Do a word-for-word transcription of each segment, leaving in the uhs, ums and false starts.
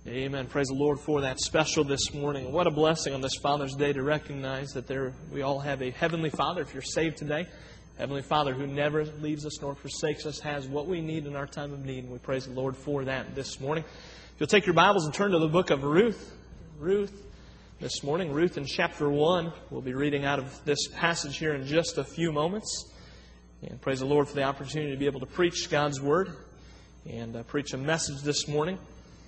Amen. Praise the Lord for that special this morning. What a blessing on this Father's Day to recognize that there we all have a Heavenly Father. If you're saved today, Heavenly Father who never leaves us nor forsakes us, has what we need in our time of need. And we praise the Lord for that this morning. If you'll take your Bibles and turn to the book of Ruth. Ruth this morning. Ruth in chapter one. We'll be reading out of this passage here in just a few moments. And praise the Lord for the opportunity to be able to preach God's Word and uh, preach a message this morning.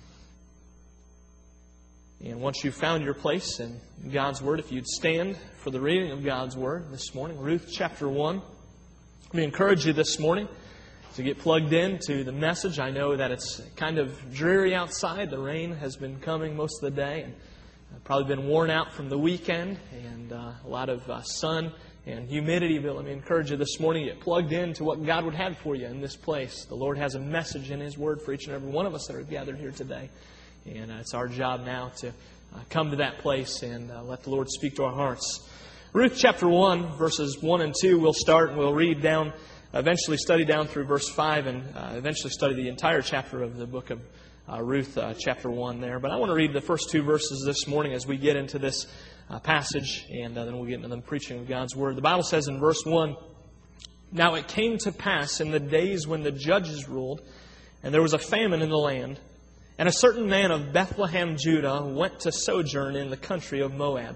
And once you've found your place in God's Word, if you'd stand for the reading of God's Word this morning, Ruth chapter one. Let me encourage you this morning to get plugged in to the message. I know that it's kind of dreary outside. The rain has been coming most of the day, and I've probably been worn out from the weekend, and uh, a lot of uh, sun and humidity. But let me encourage you this morning to get plugged in to what God would have for you in this place. The Lord has a message in His Word for each and every one of us that are gathered here today. And uh, it's our job now to uh, come to that place and uh, let the Lord speak to our hearts. Ruth chapter one, verses one and two, we'll start and we'll read down, eventually study down through verse five, and uh, eventually study the entire chapter of the book of uh, Ruth, uh, chapter one there. But I want to read the first two verses this morning as we get into this uh, passage, and uh, then we'll get into the preaching of God's Word. The Bible says in verse one, "Now it came to pass in the days when the judges ruled, and there was a famine in the land, and a certain man of Bethlehem, Judah, went to sojourn in the country of Moab,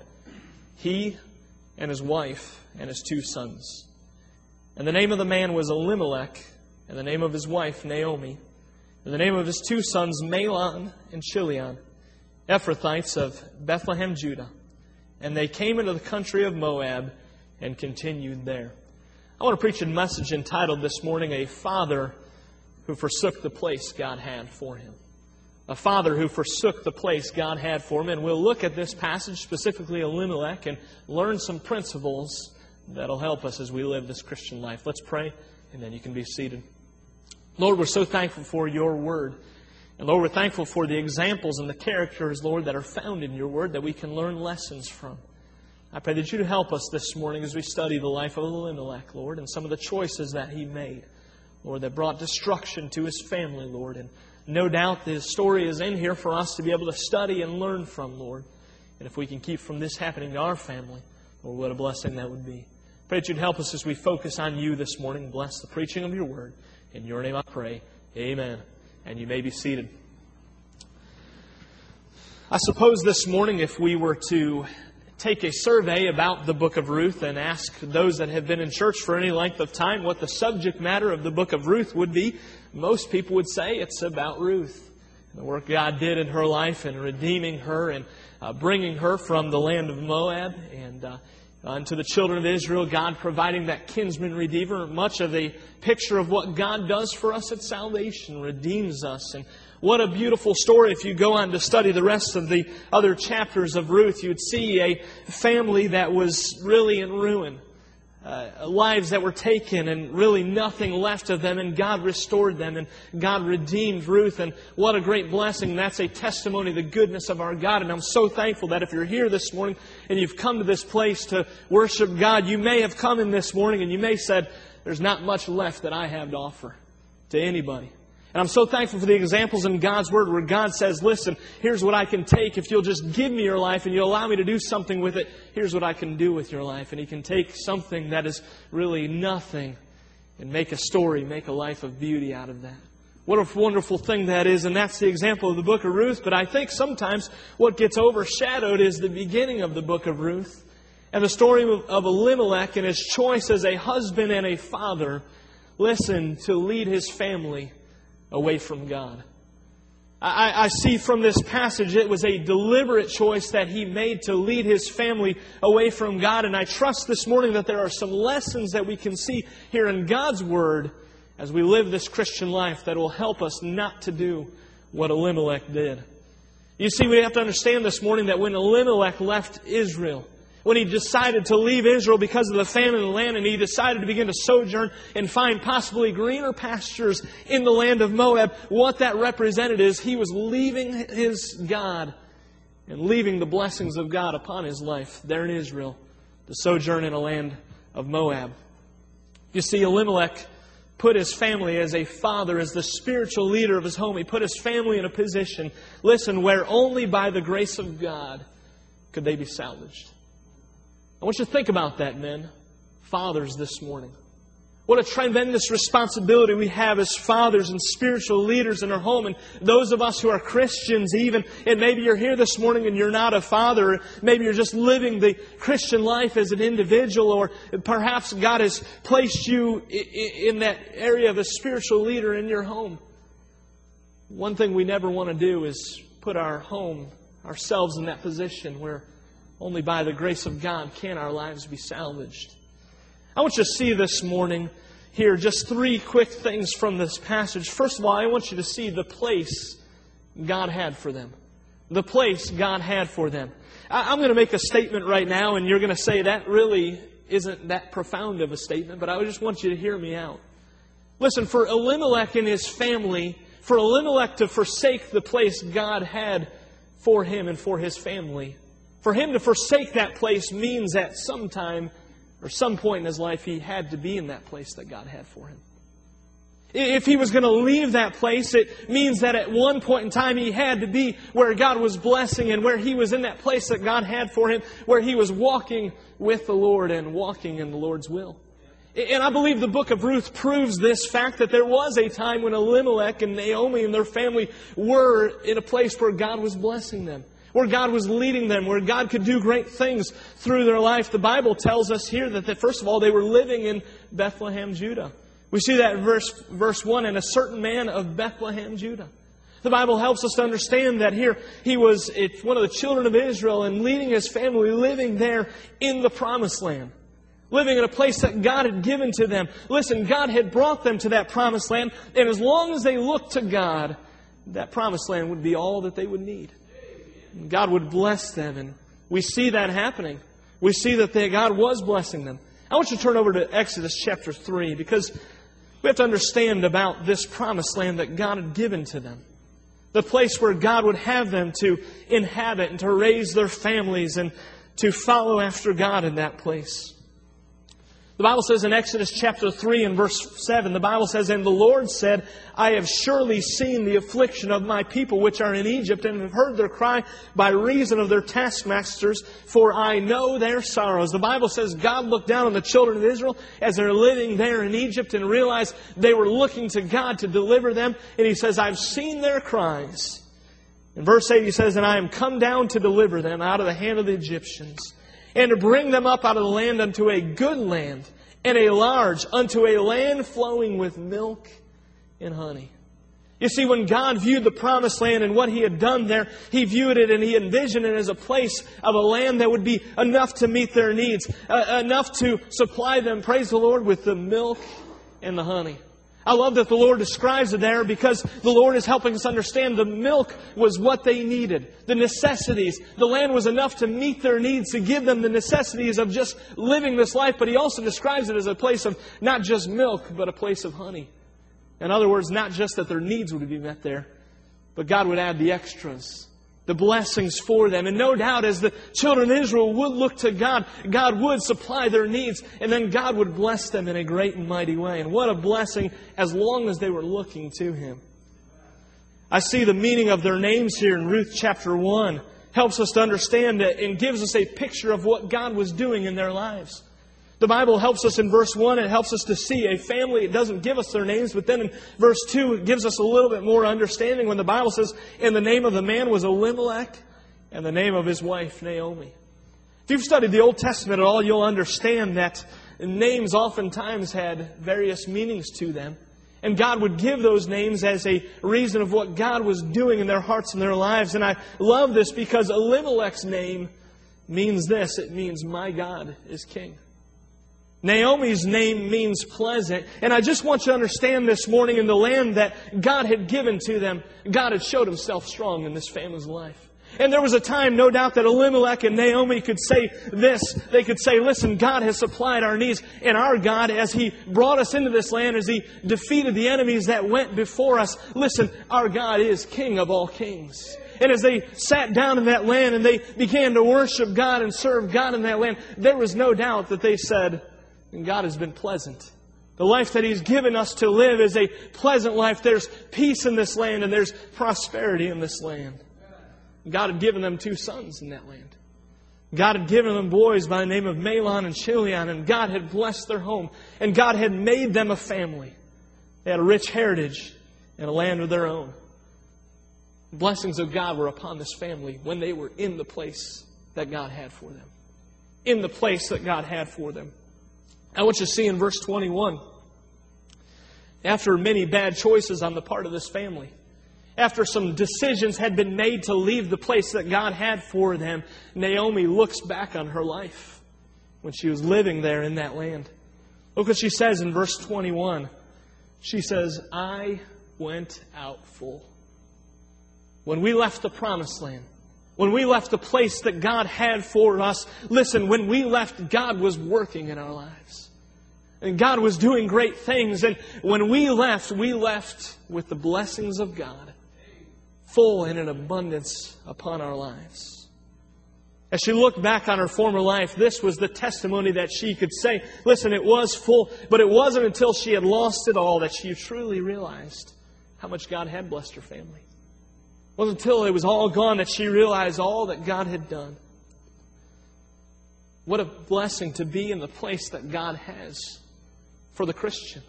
he and his wife and his two sons. And the name of the man was Elimelech, and the name of his wife Naomi, and the name of his two sons Mahlon and Chilion, Ephrathites of Bethlehem, Judah. And they came into the country of Moab and continued there." I want to preach a message entitled this morning, "A Father Who Forsook the Place God Had for Him." A father who forsook the place God had for him. And we'll look at this passage, specifically Elimelech, and learn some principles that'll help us as we live this Christian life. Let's pray, and then you can be seated. Lord, we're so thankful for Your Word. And Lord, we're thankful for the examples and the characters, Lord, that are found in Your Word that we can learn lessons from. I pray that You'd help us this morning as we study the life of Elimelech, Lord, and some of the choices that he made, Lord, that brought destruction to his family, Lord. And no doubt the story is in here for us to be able to study and learn from, Lord. And if we can keep from this happening to our family, Lord, what a blessing that would be. Pray that You'd help us as we focus on You this morning. Bless the preaching of Your Word. In Your name I pray. Amen. And you may be seated. I suppose this morning if we were to take a survey about the book of Ruth and ask those that have been in church for any length of time what the subject matter of the book of Ruth would be, most people would say it's about Ruth. The work God did in her life in redeeming her and uh, bringing her from the land of Moab and uh, unto the children of Israel, God providing that kinsman redeemer. Much of a picture of what God does for us at salvation, redeems us. And what a beautiful story. If you go on to study the rest of the other chapters of Ruth, you'd see a family that was really in ruin. Uh, lives that were taken and really nothing left of them, and God restored them and God redeemed Ruth. And what a great blessing. That's a testimony of the goodness of our God. And I'm so thankful that if you're here this morning and you've come to this place to worship God, you may have come in this morning and you may have said, "There's not much left that I have to offer to anybody." And I'm so thankful for the examples in God's Word where God says, "Listen, here's what I can take. If you'll just give me your life and you'll allow me to do something with it, here's what I can do with your life." And He can take something that is really nothing and make a story, make a life of beauty out of that. What a wonderful thing that is. And that's the example of the book of Ruth. But I think sometimes what gets overshadowed is the beginning of the book of Ruth and the story of Elimelech and his choice as a husband and a father, listen, to lead his family away from God. I, I see from this passage it was a deliberate choice that he made to lead his family away from God. And I trust this morning that there are some lessons that we can see here in God's Word as we live this Christian life that will help us not to do what Elimelech did. You see, we have to understand this morning that when Elimelech left Israel, when he decided to leave Israel because of the famine in the land, and he decided to begin to sojourn and find possibly greener pastures in the land of Moab, what that represented is he was leaving his God and leaving the blessings of God upon his life there in Israel to sojourn in a land of Moab. You see, Elimelech put his family as a father, as the spiritual leader of his home. He put his family in a position, listen, where only by the grace of God could they be salvaged. I want you to think about that, men, fathers, this morning. What a tremendous responsibility we have as fathers and spiritual leaders in our home. And those of us who are Christians even, and maybe you're here this morning and you're not a father, or maybe you're just living the Christian life as an individual, or perhaps God has placed you in that area of a spiritual leader in your home. One thing we never want to do is put our home, ourselves in that position where only by the grace of God can our lives be salvaged. I want you to see this morning here just three quick things from this passage. First of all, I want you to see the place God had for them. The place God had for them. I'm going to make a statement right now, and you're going to say that really isn't that profound of a statement, but I just want you to hear me out. Listen, for Elimelech and his family, for Elimelech to forsake the place God had for him and for his family, for him to forsake that place means that sometime or some point in his life, he had to be in that place that God had for him. If he was going to leave that place, it means that at one point in time he had to be where God was blessing and where he was in that place that God had for him, where he was walking with the Lord and walking in the Lord's will. And I believe the book of Ruth proves this fact, that there was a time when Elimelech and Naomi and their family were in a place where God was blessing them, where God was leading them, where God could do great things through their life. The Bible tells us here that, that first of all, they were living in Bethlehem, Judah. We see that in verse, verse one, and a certain man of Bethlehem, Judah. The Bible helps us to understand that here he was one of the children of Israel and leading his family, living there in the Promised Land. Living in a place that God had given to them. Listen, God had brought them to that Promised Land, and as long as they looked to God, that Promised Land would be all that they would need. God would bless them, and we see that happening. We see that they, God was blessing them. I want you to turn over to Exodus chapter three, because we have to understand about this Promised Land that God had given to them. The place where God would have them to inhabit and to raise their families and to follow after God in that place. The Bible says in Exodus chapter three and verse seven, the Bible says, "And the Lord said, I have surely seen the affliction of my people which are in Egypt, and have heard their cry by reason of their taskmasters, for I know their sorrows." The Bible says God looked down on the children of Israel as they're living there in Egypt and realized they were looking to God to deliver them. And He says, "I've seen their cries." In verse eight He says, "And I am come down to deliver them out of the hand of the Egyptians, and to bring them up out of the land unto a good land, and a large, unto a land flowing with milk and honey." You see, when God viewed the Promised Land and what He had done there, He viewed it and He envisioned it as a place of a land that would be enough to meet their needs, uh, enough to supply them, praise the Lord, with the milk and the honey. I love that the Lord describes it there, because the Lord is helping us understand the milk was what they needed. The necessities. The land was enough to meet their needs, to give them the necessities of just living this life. But He also describes it as a place of not just milk, but a place of honey. In other words, not just that their needs would be met there, but God would add the extras, the blessings for them. And no doubt as the children of Israel would look to God, God would supply their needs, and then God would bless them in a great and mighty way. And what a blessing as long as they were looking to Him. I see the meaning of their names here in Ruth chapter one. Helps us to understand it and gives us a picture of what God was doing in their lives. The Bible helps us in verse one. It helps us to see a family. It doesn't give us their names, but then in verse two, it gives us a little bit more understanding when the Bible says, "And the name of the man was Elimelech, and the name of his wife Naomi." If you've studied the Old Testament at all, you'll understand that names oftentimes had various meanings to them. And God would give those names as a reason of what God was doing in their hearts and their lives. And I love this because Elimelech's name means this. It means, "My God is King." Naomi's name means pleasant. And I just want you to understand this morning, in the land that God had given to them, God had showed Himself strong in this family's life. And there was a time, no doubt, that Elimelech and Naomi could say this. They could say, "Listen, God has supplied our needs. And our God, as He brought us into this land, as He defeated the enemies that went before us, listen, our God is King of all kings." And as they sat down in that land and they began to worship God and serve God in that land, there was no doubt that they said, "God has been pleasant The life that He's given us to live is a pleasant life. There's peace in this land and there's prosperity in this land. God had given them two sons in that land. God had given them boys by the name of Mahlon and Chilion, and God had blessed their home. And God had made them a family. They had a rich heritage and a land of their own. The blessings of God were upon this family when they were in the place that God had for them. In the place that God had for them. I want you to see in verse twenty-one, after many bad choices on the part of this family, after some decisions had been made to leave the place that God had for them, Naomi looks back on her life when she was living there in that land. Look what she says in verse twenty-one. She says, I went out full. When we left the promised land, when we left the place that God had for us, listen, when we left, God was working in our lives. And God was doing great things. And when we left, we left with the blessings of God, full and in abundance upon our lives. As she looked back on her former life, this was the testimony that she could say, listen, it was full, but it wasn't until she had lost it all that she truly realized how much God had blessed her family. It wasn't until it was all gone that she realized all that God had done. What a blessing to be in the place that God has for the Christian.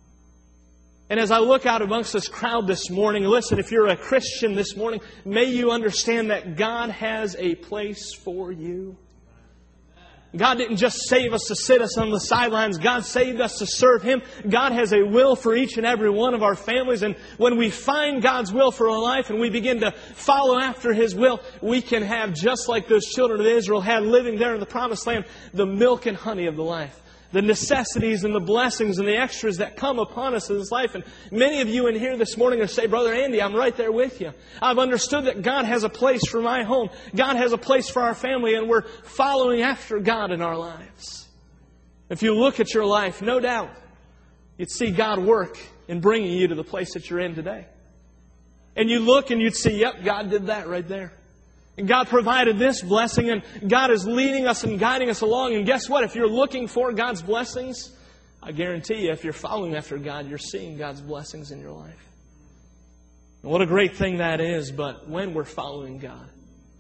And as I look out amongst this crowd this morning, listen, if you're a Christian this morning, may you understand that God has a place for you. God didn't just save us to sit us on the sidelines. God saved us to serve Him. God has a will for each and every one of our families. And when we find God's will for our life and we begin to follow after His will, we can have, just like those children of Israel had living there in the promised land, the milk and honey of the life. The necessities and the blessings and the extras that come upon us in this life. And many of you in here this morning are saying, Brother Andy, I'm right there with you. I've understood that God has a place for my home. God has a place for our family, and we're following after God in our lives. If you look at your life, no doubt, you'd see God work in bringing you to the place that you're in today. And you look and you'd see, yep, God did that right there. And God provided this blessing, and God is leading us and guiding us along. And guess what? If you're looking for God's blessings, I guarantee you, if you're following after God, you're seeing God's blessings in your life. And what a great thing that is. But when we're following God,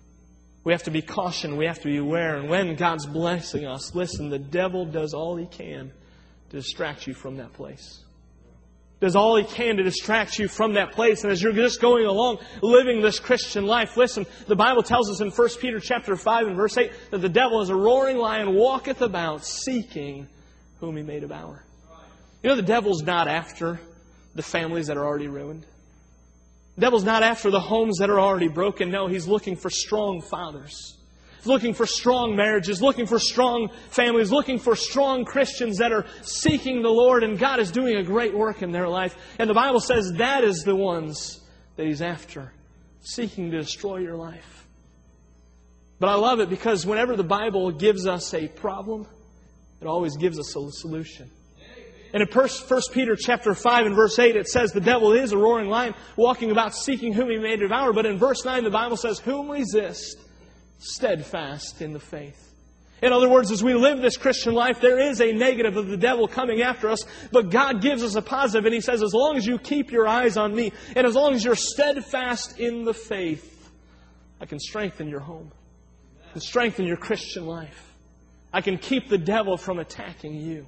we have to be cautioned. We have to be aware. And when God's blessing us, listen, the devil does all he can to distract you from that place. Does all he can to distract you from that place. And as you're just going along, living this Christian life, listen, the Bible tells us in First Peter chapter five and verse eight that the devil is a roaring lion, walketh about, seeking whom he may devour. You know, the devil's not after the families that are already ruined. The devil's not after the homes that are already broken. No, he's looking for strong fathers. He's looking for strong marriages, looking for strong families, looking for strong Christians that are seeking the Lord, and God is doing a great work in their life. And the Bible says that is the ones that He's after, seeking to destroy your life. But I love it because whenever the Bible gives us a problem, it always gives us a solution. And in First Peter chapter five and verse eight, it says the devil is a roaring lion, walking about seeking whom he may devour. But in verse nine, the Bible says, whom resist, steadfast in the faith. In other words, as we live this Christian life, there is a negative of the devil coming after us, but God gives us a positive, and He says, as long as you keep your eyes on Me, and as long as you're steadfast in the faith, I can strengthen your home. I can strengthen your Christian life. I can keep the devil from attacking you.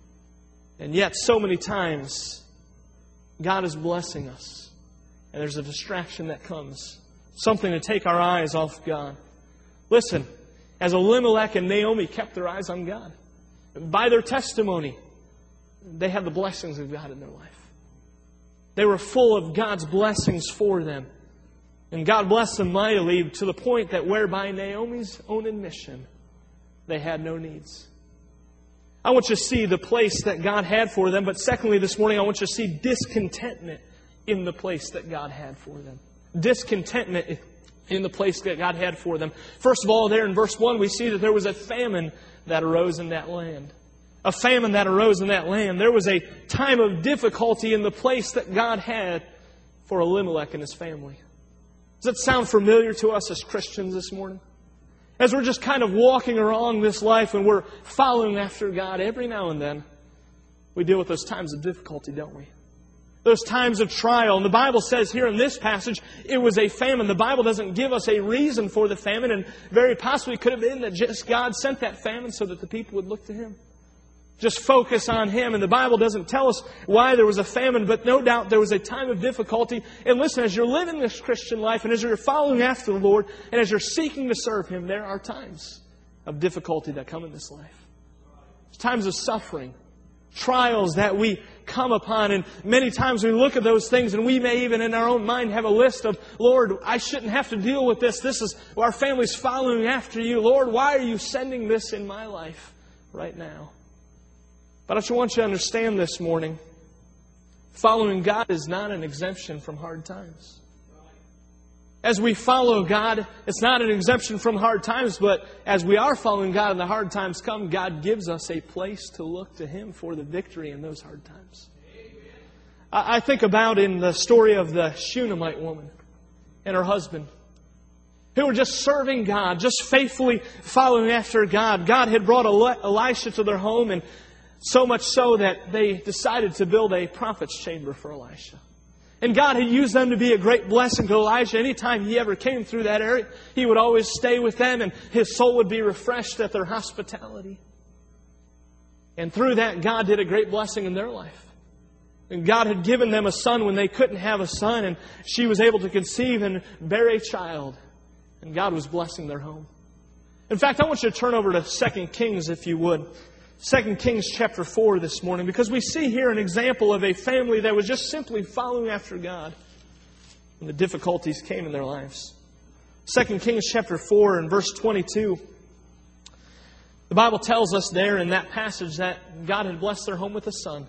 And yet, so many times, God is blessing us, and there's a distraction that comes. Something to take our eyes off God. Listen, as Elimelech and Naomi kept their eyes on God, by their testimony, they had the blessings of God in their life. They were full of God's blessings for them. And God blessed them mightily to the point that whereby Naomi's own admission, they had no needs. I want you to see the place that God had for them. But secondly, this morning, I want you to see discontentment in the place that God had for them. Discontentment in the place that God had for them. First of all, there in verse one, we see that there was a famine that arose in that land. A famine that arose in that land. There was a time of difficulty in the place that God had for Elimelech and his family. Does that sound familiar to us as Christians this morning? As we're just kind of walking along this life and we're following after God every now and then, We deal with those times of difficulty, don't we? Those times of trial. And the Bible says here in this passage, it was a famine. The Bible doesn't give us a reason for the famine, and very possibly could have been that just God sent that famine so that the people would look to Him. Just focus on Him. And the Bible doesn't tell us why there was a famine, but no doubt there was a time of difficulty. And listen, as you're living this Christian life, and as you're following after the Lord, and as you're seeking to serve Him, there are times of difficulty that come in this life. There's times of suffering, trials that we come upon, and many times we look at those things and we may even in our own mind have a list of, Lord, I shouldn't have to deal with this. This is, our family's following after You. Lord, why are You sending this in my life right now? But I just want you to understand this morning, following God is not an exemption from hard times. As we follow God, it's not an exemption from hard times, but as we are following God and the hard times come, God gives us a place to look to Him for the victory in those hard times. I think about in the story of the Shunammite woman and her husband, who were just serving God, just faithfully following after God. God had brought Elisha to their home, and so much so that they decided to build a prophet's chamber for Elisha. And God had used them to be a great blessing to Elijah. Anytime he ever came through that area, he would always stay with them, and his soul would be refreshed at their hospitality. And through that, God did a great blessing in their life. And God had given them a son when they couldn't have a son, and she was able to conceive and bear a child. And God was blessing their home. In fact, I want you to turn over to Second Kings, if you would. Second Kings chapter four this morning, because we see here an example of a family that was just simply following after God when the difficulties came in their lives. Second Kings chapter four and verse twenty-two. The Bible tells us there in that passage that God had blessed their home with a son.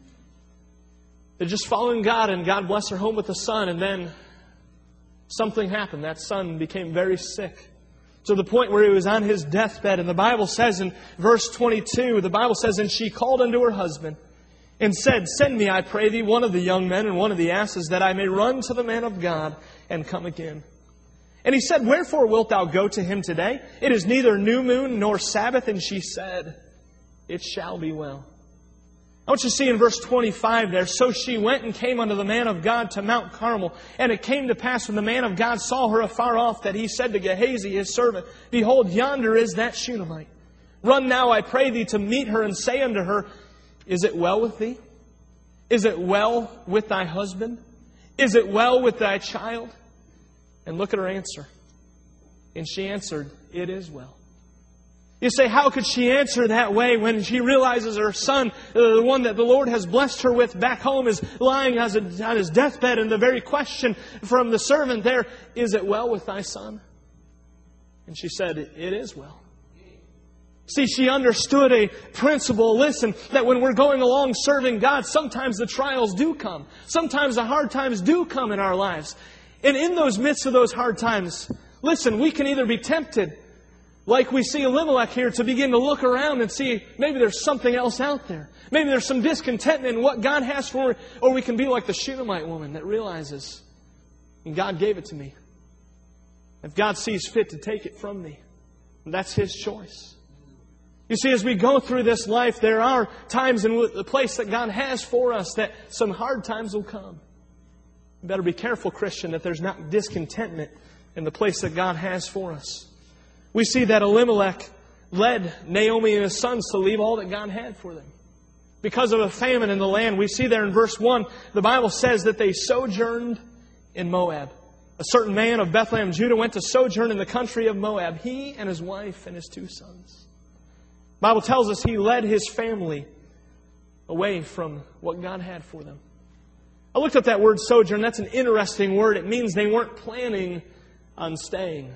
They're just following God, and God blessed their home with a son, and then something happened. That son became very sick, to the point where he was on his deathbed. And the Bible says in verse twenty-two, the Bible says, "And she called unto her husband and said, Send me, I pray thee, one of the young men and one of the asses, that I may run to the man of God and come again. And he said, Wherefore wilt thou go to him today? It is neither new moon nor Sabbath. And she said, It shall be well." I want you to see in verse twenty-five there, "So she went and came unto the man of God to Mount Carmel. And it came to pass when the man of God saw her afar off, that he said to Gehazi his servant, Behold, yonder is that Shunammite. Run now, I pray thee, to meet her, and say unto her, Is it well with thee? Is it well with thy husband? Is it well with thy child? And look at her answer. And she answered, It is well. You say, how could she answer that way when she realizes her son, the one that the Lord has blessed her with back home, is lying on his deathbed? And the very question from the servant there, Is it well with thy son? And she said, It is well. See, she understood a principle, listen, that when we're going along serving God, sometimes the trials do come. Sometimes the hard times do come in our lives. And in those midst of those hard times, listen, we can either be tempted, like we see Elimelech here, to begin to look around and see maybe there's something else out there. Maybe there's some discontentment in what God has for her. Or we can be like the Shunammite woman that realizes, God gave it to me. If God sees fit to take it from me, that's His choice. You see, as we go through this life, there are times in the place that God has for us that some hard times will come. You better be careful, Christian, that there's not discontentment in the place that God has for us. We see that Elimelech led Naomi and his sons to leave all that God had for them. Because of a famine in the land, we see there in verse one, the Bible says that they sojourned in Moab. A certain man of Bethlehem, Judah, went to sojourn in the country of Moab, he and his wife and his two sons. The Bible tells us he led his family away from what God had for them. I looked up that word sojourn. That's an interesting word. It means they weren't planning on staying.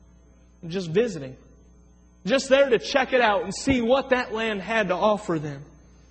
Just visiting. Just there to check it out and see what that land had to offer them.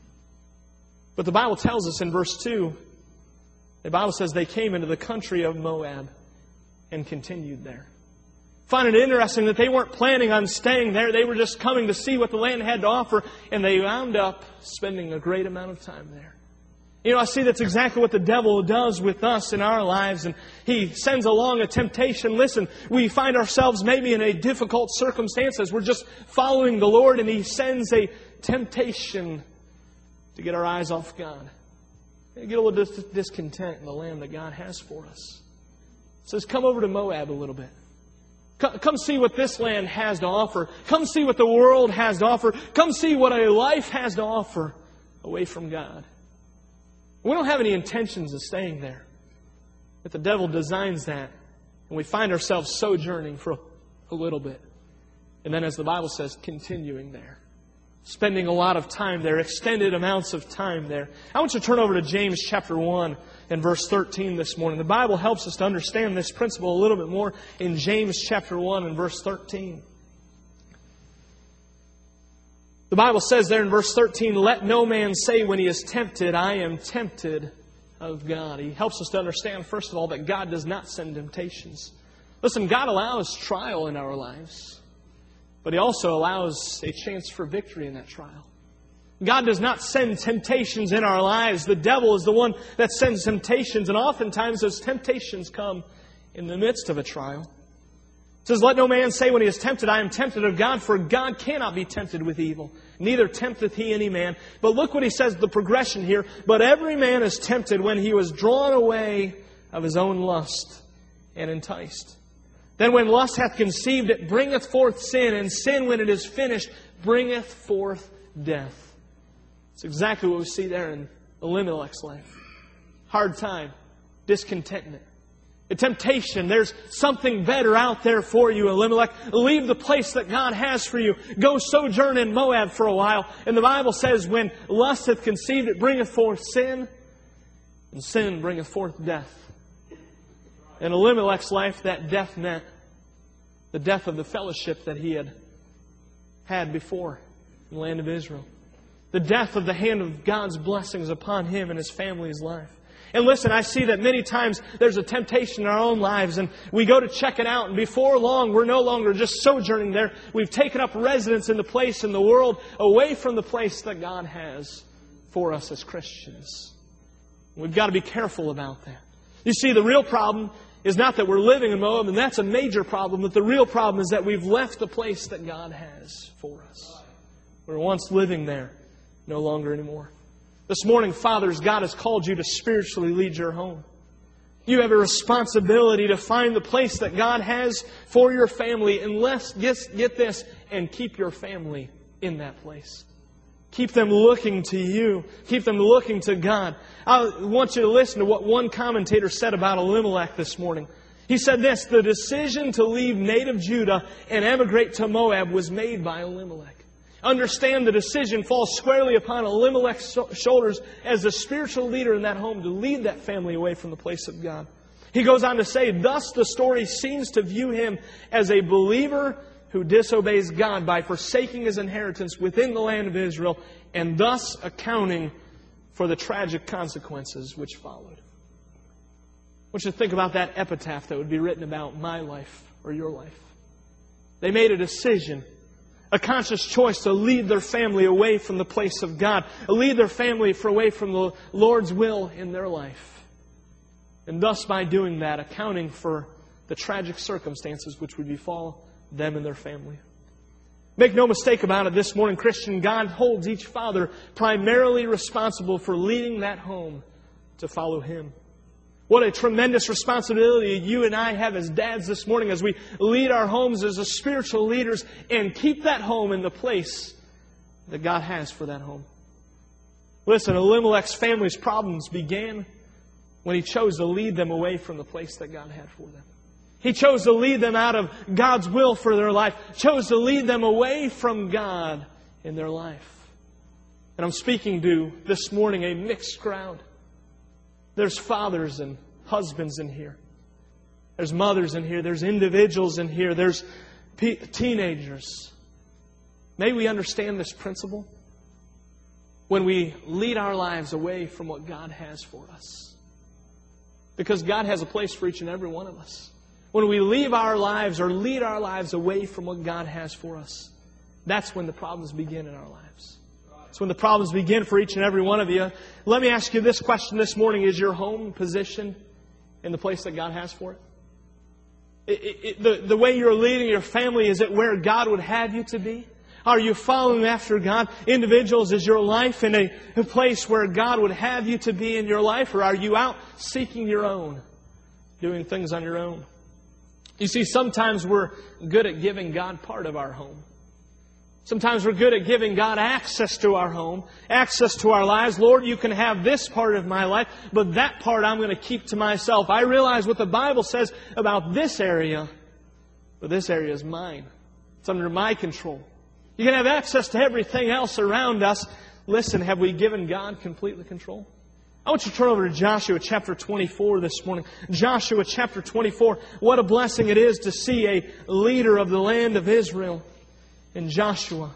But the Bible tells us in verse two, the Bible says they came into the country of Moab and continued there. I find it interesting that they weren't planning on staying there. They were just coming to see what the land had to offer, and they wound up spending a great amount of time there. You know, I see that's exactly what the devil does with us in our lives, and he sends along a temptation. Listen, we find ourselves maybe in a difficult circumstances. We're just following the Lord, and he sends a temptation to get our eyes off God. Get a little dis- discontent in the land that God has for us. It says, come over to Moab a little bit. Come, come see what this land has to offer. Come see what the world has to offer. Come see what a life has to offer away from God. We don't have any intentions of staying there. But the devil designs that. And we find ourselves sojourning for a little bit. And then, as the Bible says, continuing there. Spending a lot of time there, extended amounts of time there. I want you to turn over to James chapter one and verse thirteen this morning. The Bible helps us to understand this principle a little bit more in James chapter one and verse thirteen. The Bible says there in verse thirteen, let no man say when he is tempted, I am tempted of God. He helps us to understand, first of all, that God does not send temptations. Listen, God allows trial in our lives. But He also allows a chance for victory in that trial. God does not send temptations in our lives. The devil is the one that sends temptations. And oftentimes those temptations come in the midst of a trial. It says, let no man say when he is tempted, I am tempted of God, for God cannot be tempted with evil. Neither tempteth He any man. But look what He says, the progression here. But every man is tempted when he was drawn away of his own lust and enticed. Then when lust hath conceived, it bringeth forth sin, and sin, when it is finished, bringeth forth death. It's exactly what we see there in Elimelech's life. Hard time, discontentment, a temptation. There's something better out there for you, Elimelech. Leave the place that God has for you. Go sojourn in Moab for a while. And the Bible says, when lust hath conceived, it bringeth forth sin, and sin bringeth forth death. In Elimelech's life, that death meant the death of the fellowship that he had had before in the land of Israel. The death of the hand of God's blessings upon him and his family's life. And listen, I see that many times there's a temptation in our own lives, and we go to check it out, and before long we're no longer just sojourning there. We've taken up residence in the place in the world away from the place that God has for us as Christians. We've got to be careful about that. You see, the real problem is not that we're living in Moab, and that's a major problem, but the real problem is that we've left the place that God has for us. We were once living there, no longer anymore. This morning, fathers, God has called you to spiritually lead your home. You have a responsibility to find the place that God has for your family, and let's get, get this, and keep your family in that place. Keep them looking to you. Keep them looking to God. I want you to listen to what one commentator said about Elimelech this morning. He said this, the decision to leave native Judah and emigrate to Moab was made by Elimelech. Understand the decision falls squarely upon Elimelech's shoulders as the spiritual leader in that home to lead that family away from the place of God. He goes on to say, thus the story seems to view him as a believer who disobeys God by forsaking his inheritance within the land of Israel and thus accounting for the tragic consequences which followed. I want you to think about that epitaph that would be written about my life or your life. They made a decision, a conscious choice to lead their family away from the place of God, lead their family away from the Lord's will in their life. And thus by doing that, accounting for the tragic circumstances which would befall them and their family. Make no mistake about it, this morning, Christian, God holds each father primarily responsible for leading that home to follow Him. What a tremendous responsibility you and I have as dads this morning as we lead our homes as a spiritual leaders and keep that home in the place that God has for that home. Listen, Elimelech's family's problems began when he chose to lead them away from the place that God had for them. He chose to lead them out of God's will for their life. Chose to lead them away from God in their life. And I'm speaking to, this morning, a mixed crowd. There's fathers and husbands in here. There's mothers in here. There's individuals in here. There's pe- teenagers. May we understand this principle when we lead our lives away from what God has for us. Because God has a place for each and every one of us. When we leave our lives or lead our lives away from what God has for us, that's when the problems begin in our lives. It's when the problems begin for each and every one of you. Let me ask you this question this morning. Is your home positioned in the place that God has for it? It, it, it the, the way you're leading your family, is it where God would have you to be? Are you following after God? Individuals, is your life in a, a place where God would have you to be in your life? Or are you out seeking your own? Doing things on your own? You see, sometimes we're good at giving God part of our home. Sometimes we're good at giving God access to our home, access to our lives. Lord, you can have this part of my life, but that part I'm going to keep to myself. I realize what the Bible says about this area, but this area is mine. It's under my control. You can have access to everything else around us. Listen, have we given God completely control? I want you to turn over to Joshua chapter twenty-four this morning. Joshua chapter twenty-four. What a blessing it is to see a leader of the land of Israel in Joshua.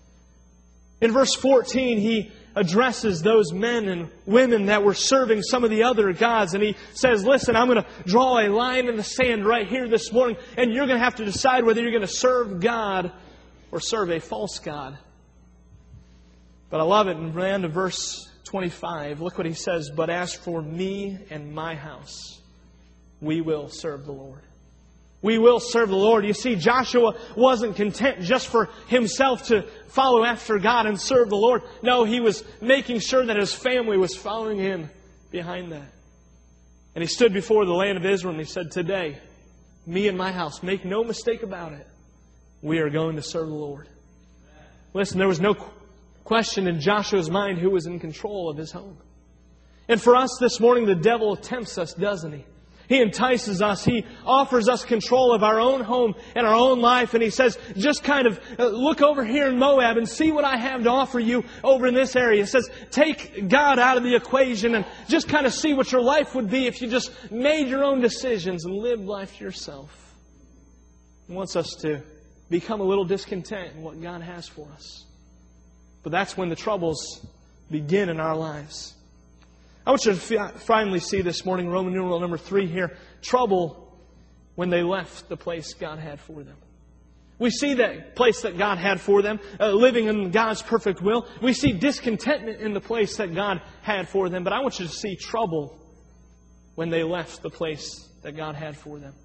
In verse fourteen, he addresses those men and women that were serving some of the other gods. And he says, listen, I'm going to draw a line in the sand right here this morning. And you're going to have to decide whether you're going to serve God or serve a false god. But I love it in the end of verse twenty-five. Look what he says. But as for me and my house, we will serve the Lord. We will serve the Lord. You see, Joshua wasn't content just for himself to follow after God and serve the Lord. No, he was making sure that his family was following him behind that. And he stood before the land of Israel and he said, today, me and my house, make no mistake about it, we are going to serve the Lord. Listen, there was no question in Joshua's mind who was in control of his home. And for us this morning, the devil tempts us, doesn't he? He entices us. He offers us control of our own home and our own life. And he says, just kind of uh, look over here in Moab and see what I have to offer you over in this area. He says, take God out of the equation and just kind of see what your life would be if you just made your own decisions and lived life to yourself. He wants us to become a little discontent in what God has for us. But that's when the troubles begin in our lives. I want you to finally see this morning, Roman numeral number three here, trouble when they left the place God had for them. We see that place that God had for them, uh, living in God's perfect will. We see discontentment in the place that God had for them. But I want you to see trouble when they left the place that God had for them.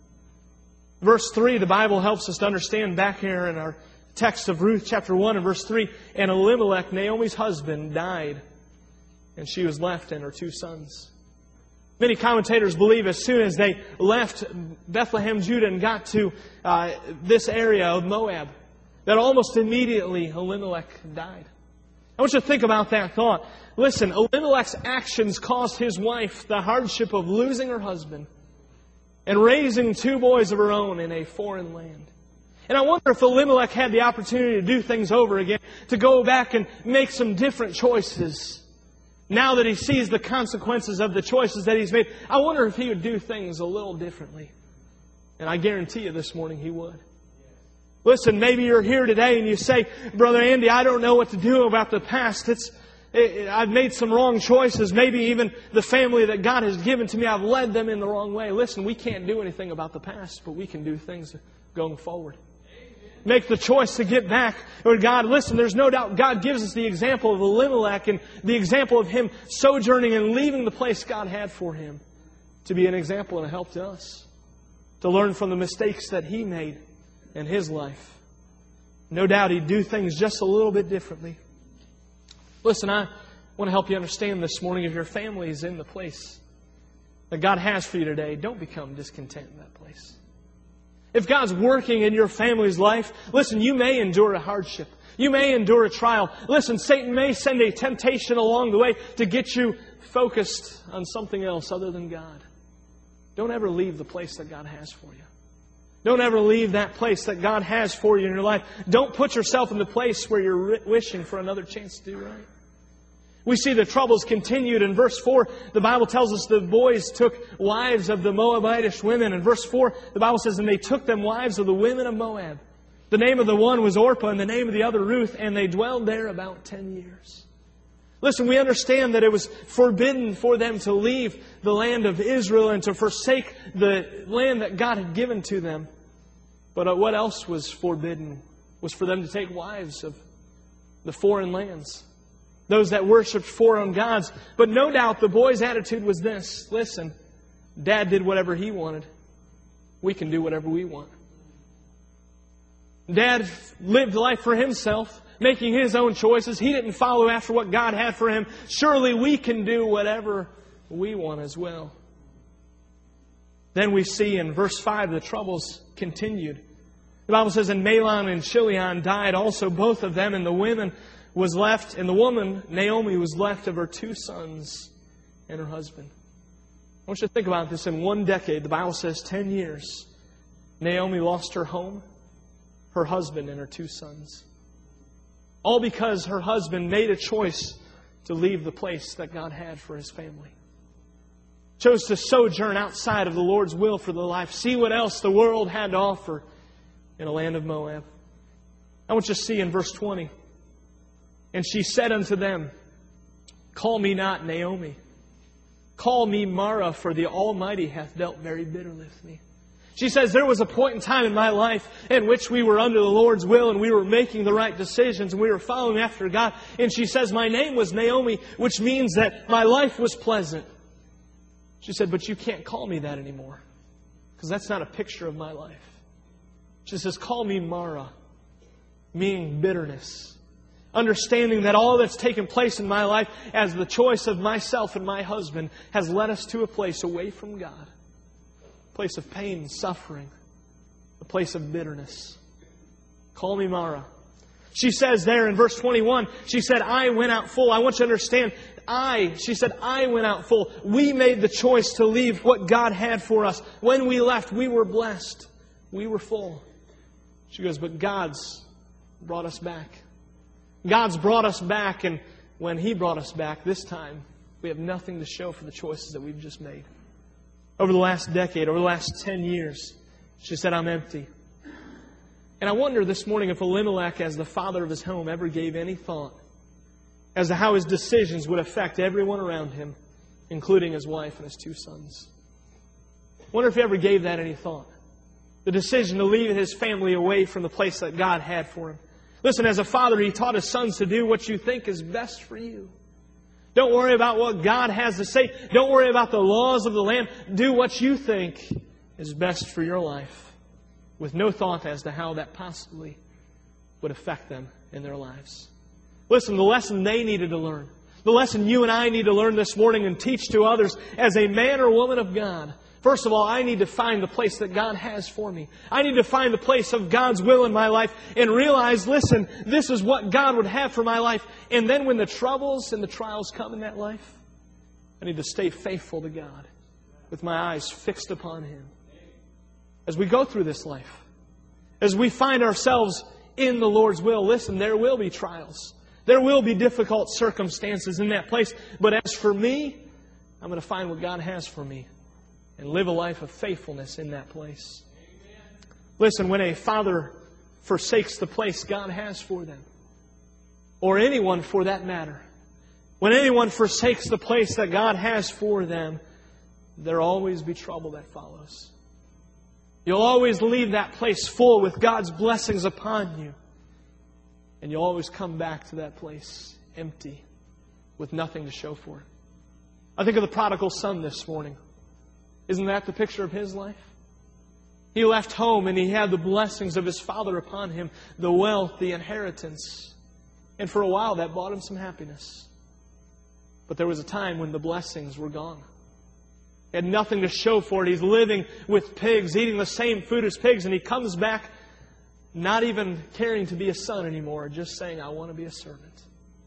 Verse three, the Bible helps us to understand back here in our text of Ruth chapter one and verse three, and Elimelech, Naomi's husband, died. And she was left and her two sons. Many commentators believe as soon as they left Bethlehem, Judah, and got to uh, this area of Moab, that almost immediately Elimelech died. I want you to think about that thought. Listen, Elimelech's actions caused his wife the hardship of losing her husband and raising two boys of her own in a foreign land. And I wonder if Elimelech had the opportunity to do things over again, to go back and make some different choices. Now that he sees the consequences of the choices that he's made, I wonder if he would do things a little differently. And I guarantee you this morning he would. Listen, maybe you're here today and you say, Brother Andy, I don't know what to do about the past. It's, it, I've made some wrong choices. Maybe even the family that God has given to me, I've led them in the wrong way. Listen, we can't do anything about the past, but we can do things going forward. Make the choice to get back with God. Listen, there's no doubt God gives us the example of Elimelech and the example of him sojourning and leaving the place God had for him to be an example and a help to us. To learn from the mistakes that he made in his life. No doubt he'd do things just a little bit differently. Listen, I want to help you understand this morning, if your family is in the place that God has for you today, don't become discontent in that place. If God's working in your family's life, listen, you may endure a hardship. You may endure a trial. Listen, Satan may send a temptation along the way to get you focused on something else other than God. Don't ever leave the place that God has for you. Don't ever leave that place that God has for you in your life. Don't put yourself in the place where you're wishing for another chance to do right. We see the troubles continued. In verse four, the Bible tells us the boys took wives of the Moabitish women. In verse four, the Bible says, and they took them wives of the women of Moab. The name of the one was Orpah and the name of the other Ruth, and they dwelled there about ten years. Listen, we understand that it was forbidden for them to leave the land of Israel and to forsake the land that God had given to them. But what else was forbidden was for them to take wives of the foreign lands. Those that worshipped foreign gods. But no doubt the boy's attitude was this. Listen, Dad did whatever he wanted. We can do whatever we want. Dad lived life for himself, making his own choices. He didn't follow after what God had for him. Surely we can do whatever we want as well. Then we see in verse five the troubles continued. The Bible says, and Mahlon and Chilion died also, both of them, and the women was left, and the woman, Naomi, was left of her two sons and her husband. I want you to think about this. In one decade, the Bible says ten years, Naomi lost her home, her husband, and her two sons. All because her husband made a choice to leave the place that God had for his family. Chose to sojourn outside of the Lord's will for their life. See what else the world had to offer in a land of Moab. I want you to see in verse twenty. And she said unto them, call me not Naomi. Call me Mara, for the Almighty hath dealt very bitterly with me. She says, there was a point in time in my life in which we were under the Lord's will and we were making the right decisions and we were following after God. And she says, my name was Naomi, which means that my life was pleasant. She said, but you can't call me that anymore, because that's not a picture of my life. She says, call me Mara, meaning bitterness. Understanding that all that's taken place in my life as the choice of myself and my husband has led us to a place away from God. A place of pain and suffering. A place of bitterness. Call me Mara. She says there in verse twenty-one, she said, I went out full. I want you to understand, I, she said, I went out full. We made the choice to leave what God had for us. When we left, we were blessed. We were full. She goes, but God's brought us back. God's brought us back, and when He brought us back this time, we have nothing to show for the choices that we've just made. Over the last decade, over the last ten years, she said, I'm empty. And I wonder this morning if Elimelech, as the father of his home, ever gave any thought as to how his decisions would affect everyone around him, including his wife and his two sons. I wonder if he ever gave that any thought. The decision to leave his family away from the place that God had for him. Listen, as a father, he taught his sons to do what you think is best for you. Don't worry about what God has to say. Don't worry about the laws of the land. Do what you think is best for your life, with no thought as to how that possibly would affect them in their lives. Listen, the lesson they needed to learn, the lesson you and I need to learn this morning and teach to others as a man or woman of God. First of all, I need to find the place that God has for me. I need to find the place of God's will in my life and realize, listen, this is what God would have for my life. And then when the troubles and the trials come in that life, I need to stay faithful to God with my eyes fixed upon Him. As we go through this life, as we find ourselves in the Lord's will, listen, there will be trials. There will be difficult circumstances in that place. But as for me, I'm going to find what God has for me and live a life of faithfulness in that place. Amen. Listen, when a father forsakes the place God has for them, or anyone for that matter, when anyone forsakes the place that God has for them, there'll always be trouble that follows. You'll always leave that place full with God's blessings upon you. And you'll always come back to that place empty, with nothing to show for it. I think of the prodigal son this morning. Isn't that the picture of his life? He left home and he had the blessings of his father upon him, the wealth, the inheritance. And for a while that brought him some happiness. But there was a time when the blessings were gone. He had nothing to show for it. He's living with pigs, eating the same food as pigs, and he comes back not even caring to be a son anymore, just saying, I want to be a servant.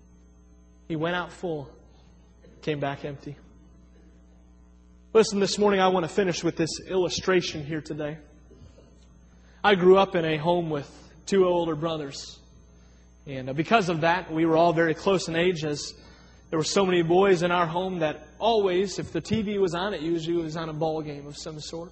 He went out full, came back empty. Listen, this morning I want to finish with this illustration here today. I grew up in a home with two older brothers. And because of that, we were all very close in age, as there were so many boys in our home that always, if the T V was on, it usually was on a ball game of some sort.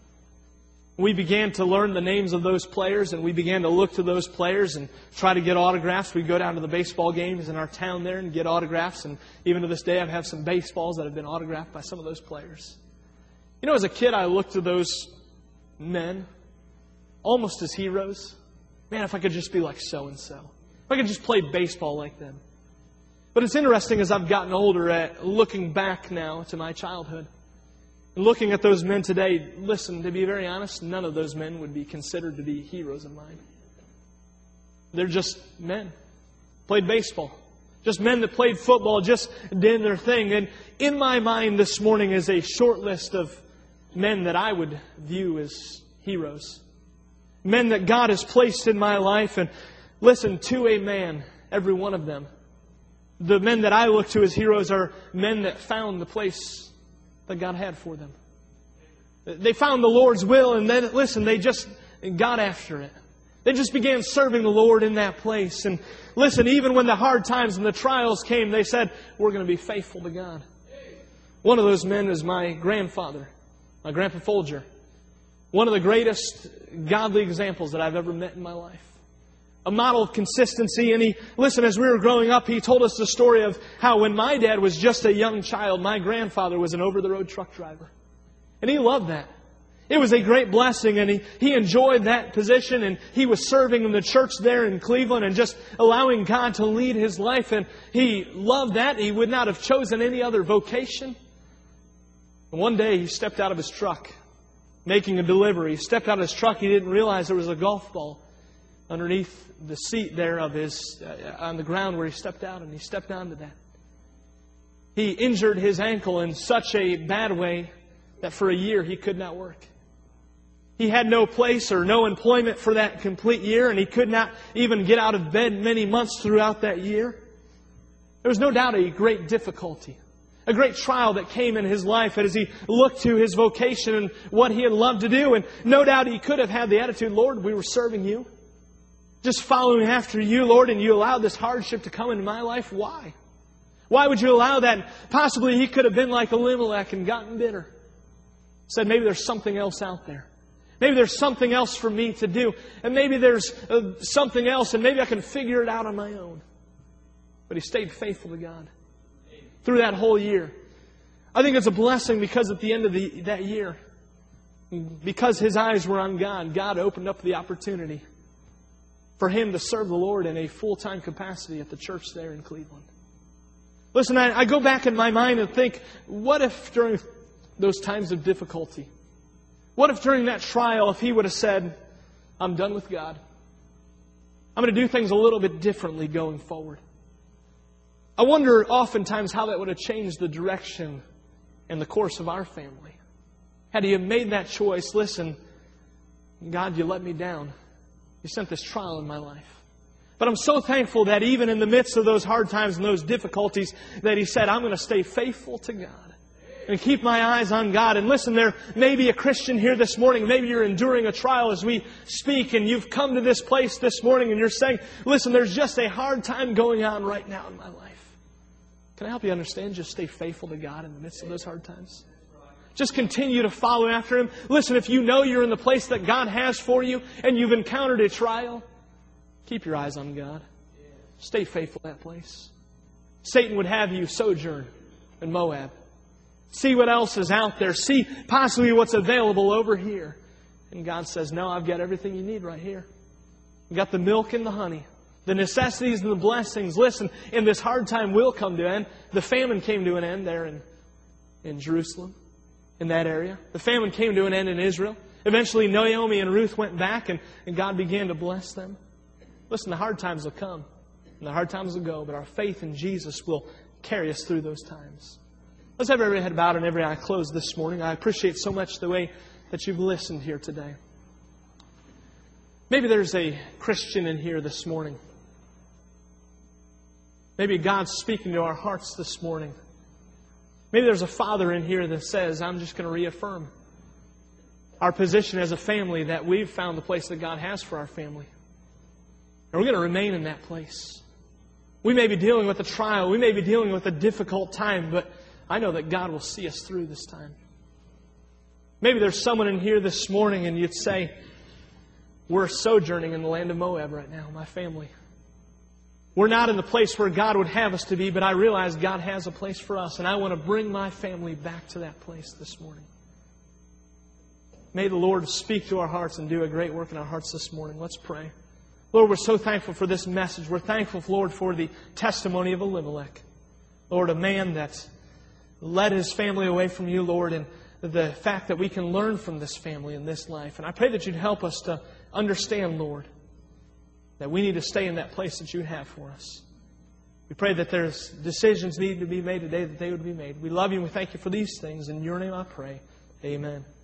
We began to learn the names of those players, and we began to look to those players and try to get autographs. We'd go down to the baseball games in our town there and get autographs. And even to this day, I have some baseballs that have been autographed by some of those players. You know, as a kid, I looked to those men almost as heroes. Man, if I could just be like so-and-so. If I could just play baseball like them. But it's interesting as I've gotten older at looking back now to my childhood. And looking at those men today, listen, to be very honest, none of those men would be considered to be heroes of mine. They're just men. Played baseball. Just men that played football, just did their thing. And in my mind this morning is a short list of men that I would view as heroes. Men that God has placed in my life. And listen, to a man, every one of them, the men that I look to as heroes are men that found the place that God had for them. They found the Lord's will, and then, listen, they just got after it. They just began serving the Lord in that place. And listen, even when the hard times and the trials came, they said, we're going to be faithful to God. One of those men is my grandfather, my Grandpa Folger. One of the greatest godly examples that I've ever met in my life. A model of consistency. And he, listen, as we were growing up, he told us the story of how when my dad was just a young child, my grandfather was an over-the-road truck driver. And he loved that. It was a great blessing, and he, he enjoyed that position, and he was serving in the church there in Cleveland and just allowing God to lead his life. And he loved that. He would not have chosen any other vocation. And one day he stepped out of his truck, making a delivery. He stepped out of his truck. He didn't realize there was a golf ball underneath the seat there of his, uh, on the ground where he stepped out, and he stepped onto that. He injured his ankle in such a bad way that for a year he could not work. He had no place or no employment for that complete year, and he could not even get out of bed many months throughout that year. There was no doubt a great difficulty, a great trial that came in his life as he looked to his vocation and what he had loved to do. And no doubt he could have had the attitude, Lord, we were serving you, just following after you, Lord, and you allowed this hardship to come into my life. Why? Why would you allow that? Possibly he could have been like Elimelech and gotten bitter. Said, maybe there's something else out there. Maybe there's something else for me to do. And maybe there's uh, something else, and maybe I can figure it out on my own. But he stayed faithful to God through that whole year. I think it's a blessing because at the end of the, that year, because his eyes were on God, God opened up the opportunity for him to serve the Lord in a full-time capacity at the church there in Cleveland. Listen, I, I go back in my mind and think, what if during those times of difficulty, what if during that trial, if he would have said, I'm done with God. I'm going to do things a little bit differently going forward. I wonder oftentimes how that would have changed the direction and the course of our family. Had he made that choice, listen, God, you let me down. You sent this trial in my life. But I'm so thankful that even in the midst of those hard times and those difficulties, that he said, I'm going to stay faithful to God. And keep my eyes on God. And listen, there may be a Christian here this morning. Maybe you're enduring a trial as we speak, and you've come to this place this morning and you're saying, listen, there's just a hard time going on right now in my life. Can I help you understand? Just stay faithful to God in the midst of those hard times. Just continue to follow after Him. Listen, if you know you're in the place that God has for you and you've encountered a trial, keep your eyes on God. Stay faithful to that place. Satan would have you sojourn in Moab. See what else is out there. See possibly what's available over here. And God says, no, I've got everything you need right here. You've got the milk and the honey. The necessities and the blessings. Listen, and this hard time will come to an end. The famine came to an end there in, in Jerusalem, in that area. The famine came to an end in Israel. Eventually Naomi and Ruth went back and, and God began to bless them. Listen, the hard times will come and the hard times will go, but our faith in Jesus will carry us through those times. Let's have every head bowed and every eye closed this morning. I appreciate so much the way that you've listened here today. Maybe there's a Christian in here this morning. Maybe God's speaking to our hearts this morning. Maybe there's a father in here that says, I'm just going to reaffirm our position as a family that we've found the place that God has for our family. And we're going to remain in that place. We may be dealing with a trial. We may be dealing with a difficult time, but I know that God will see us through this time. Maybe there's someone in here this morning and you'd say, we're sojourning in the land of Moab right now, my family. We're not in the place where God would have us to be, but I realize God has a place for us, and I want to bring my family back to that place this morning. May the Lord speak to our hearts and do a great work in our hearts this morning. Let's pray. Lord, we're so thankful for this message. We're thankful, Lord, for the testimony of Elimelech. Lord, a man that led his family away from you, Lord, and the fact that we can learn from this family in this life. And I pray that you'd help us to understand, Lord, that we need to stay in that place that You have for us. We pray that there's decisions need to be made today, that they would be made. We love You and we thank You for these things. In Your name I pray. Amen.